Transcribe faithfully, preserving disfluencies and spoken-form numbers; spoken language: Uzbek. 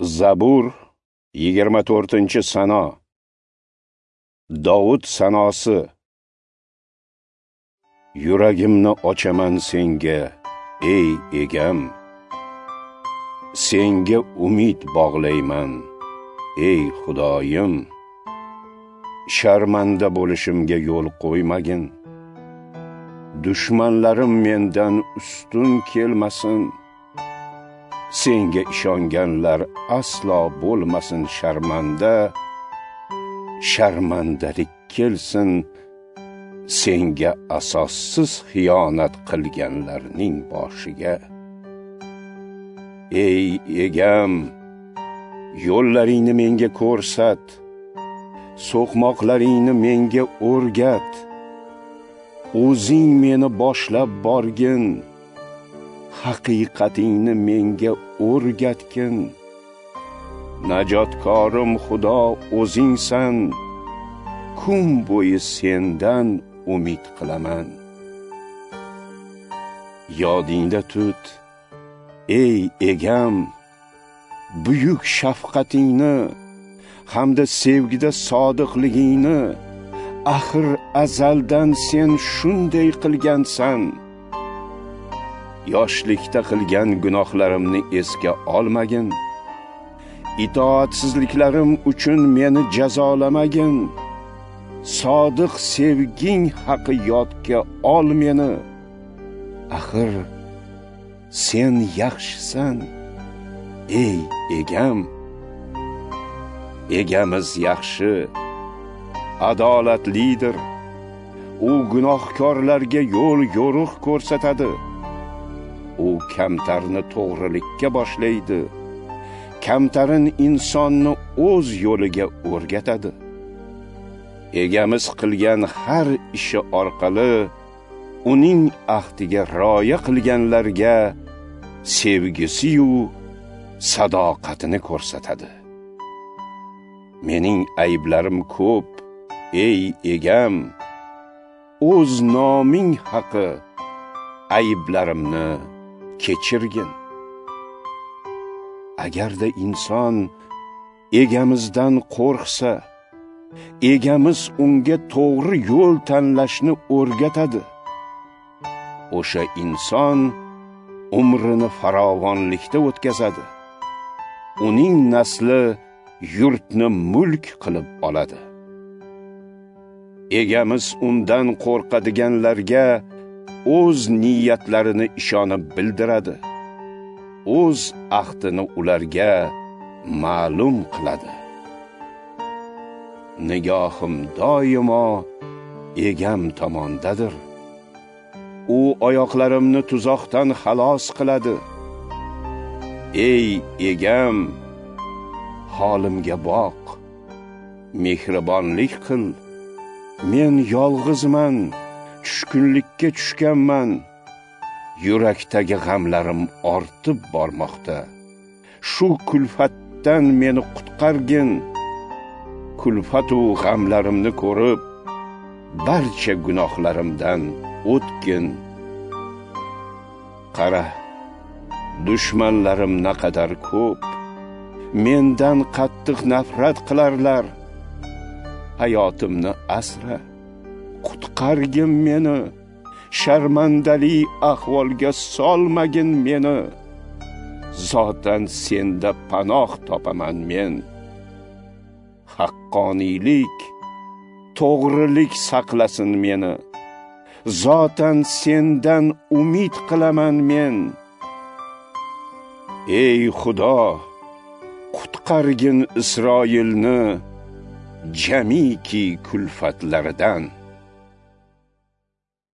Zabur yigirma to'rtinchi sano. Davud sanosi. Yuragimni ochaman senga, ey egam. Senga umid bog'layman, ey Xudoyim. Sharmanda bo'lishimga yo'l qo'ymagin. Dushmanlarim mendan ustun kelmasin. Senga ishonganlar aslo bo'lmasin sharmanda. Sharmandalik kelsin senga asossiz xiyonat qilganlarning boshiga. Ey egam, yo'llaringni menga ko'rsat, so'qmoqlaringni menga o'rgat. O'zing meni boshlab borgin, haqiqatingni menga o'rgatgin. Najotkorim Xudo o'zingsan, kun bo'yi sendan umid qilaman. Yodingda tut, ey egam, buyuk shafqatingni hamda sevgida sodiqligingni. Axir azaldan sen shunday qilgansan. Yoshlikda qilgan gunohlarimni esga olmagin. Itoatsizliklarim uchun meni jazolamagin. Sodiq sevging haqi yodga ol meni. Axir sen yaxshisan, ey egam. Egamiz yaxshi, adolatlidir. U gunohkorlarga yo'l yo'riq ko'rsatadi. U kamtarni to'g'rilikka boshlaydi. Kamtarin insonni o'z yo'liga o'rgatadi. Egamiz qilgan har ishi orqali uning ahdiga rioya qilganlarga sevgisi-yu sadoqatini ko'rsatadi. Mening ayblarim ko'p, ey egam. O'z noming haqi ayblarimni kechirgin. Agarda inson egamizdan qo'rqsa, egamiz unga to'g'ri yo'l tanlashni o'rgatadi. O'sha inson umrini farovonlikda o'tkazadi. Uning nasli yurtni mulk qilib oladi. Egamiz undan qo'rqadiganlarga o'z niyatlarini ishonib bildiradi. O'z ahdini ularga ma'lum qiladi. Nigohim doimo egam tomondadir. U oyoqlarimni tuzoqdan xalos qiladi. Ey egam, holimga boq, mehribonlik qil. Men yolg'izman, tushkunlikka tushganman. Yurakdagi g'amlarim ortib bormoqda. Shu kulfatdan meni qutqargin. Kulfatu g'amlarimni ko'rib, barcha gunohlarimdan o'tgin. Qara, dushmanlarim naqadar ko'p. Mendan qattiq nafrat qilarlar. Hayotimni asra, qutqargin meni. Sharmandali ahvolga solmagin meni. Zotan senda panoh topaman men. Haqqoniylik, to'g'rilik saqlasin meni. Zotan sendan umid qilaman men. Ey Xudo, qutqargin Isroilni jamiki kulfatlaridan.